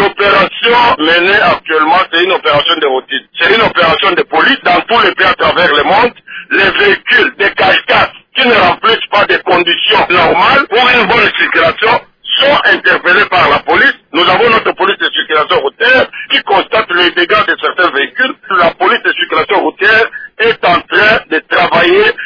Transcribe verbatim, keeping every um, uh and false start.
L'opération menée actuellement, c'est une opération de routine. C'est une opération de police dans tous les pays à travers le monde. Les véhicules, des cache-casse qui ne remplissent pas des conditions normales pour une bonne circulation sont interpellés par la police. Nous avons notre police de circulation routière qui constate les dégâts de certains véhicules. La police de circulation routière est en train de travailler